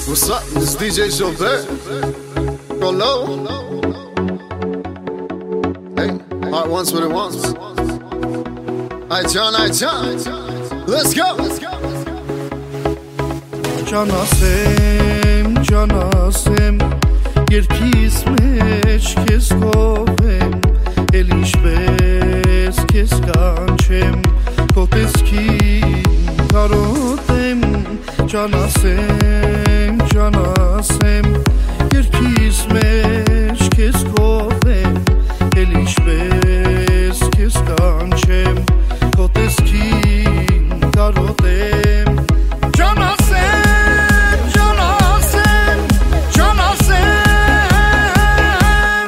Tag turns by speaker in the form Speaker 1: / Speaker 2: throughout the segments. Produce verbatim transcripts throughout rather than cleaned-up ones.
Speaker 1: What's up? It's D J Gilbert. Go low. Hey, heart wants what it wants. Alright, John, alright, John. Let's go.
Speaker 2: Canasem, canasem, երկիս մեջ քեզ կովեմ, էլ ինչպես քեզ կանչեմ, քո տեսքին կարոտեմ, canasem, canasem, երկիս մեջ քեզ կովեմ, էլ ինչպես քեզ կանչեմ, քո տեսքին կարոտեմ, canasem, canasem, canasem,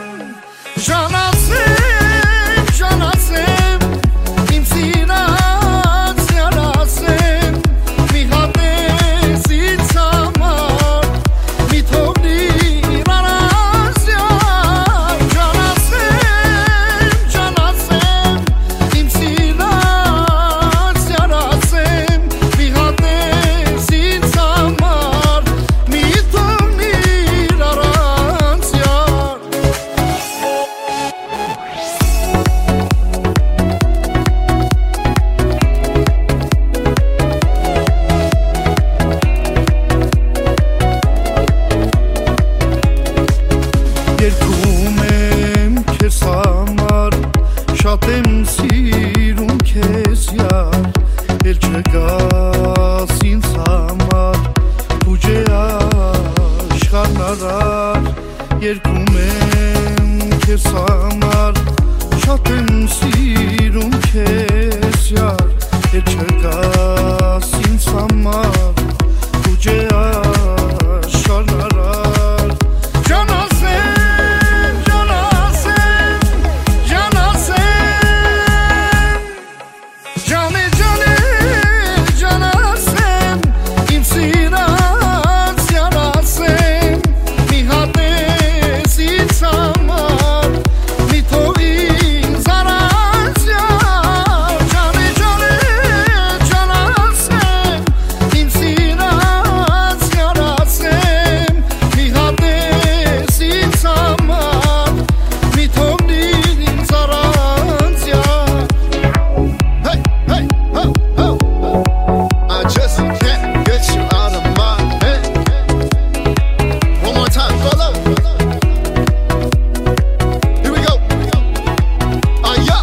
Speaker 2: canasem, canasem, իմ սիրած յարասեմ, մի հատես ինձ համար, մի թողնիր առանձյալ, canasem, canasem, իմ սիրած յարասեմ, մի հատես ինձ համար, մի թողնիր առանձյալ. Երկում եմ քեզ համար, շատ եմ սիրում քեզ յար, էլ չգաս ինձ համար, ուջե աշխարհն արար. Երկում եմ քեզ համար, շատ եմ սիրում քեզ յար, էլ չգաս ինձ համար, ուջե աշխարհն արար. Canasem, canasem, canasem, cane, cane, canasem, իմ սիրած յարասեմ, մի հատես ինձ համար, մի թող ինձ առանձյալ, cane, cane, canasem, իմ սիրած յարասեմ, մի հատես ինձ համար, մի թողնիր ինձ առանձյալ.
Speaker 1: Hey, hey, ho, ho. I just can't get you out of my head. One more time, go low. Here we go. Ah, yo.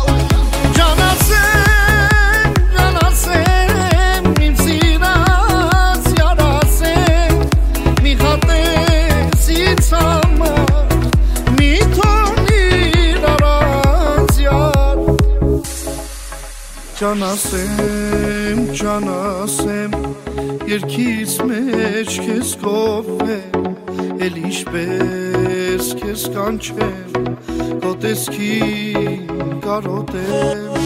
Speaker 2: Canasem, canasem, իմ սիրած յարասեմ, մի հատես ինձ համար, մի թողնիր առանձյալ. Canasem, canasem, երկիս մեջ քեզ կովեմ, էլ ինչպես քեզ կանչեմ, քո տեսքին կարոտեմ.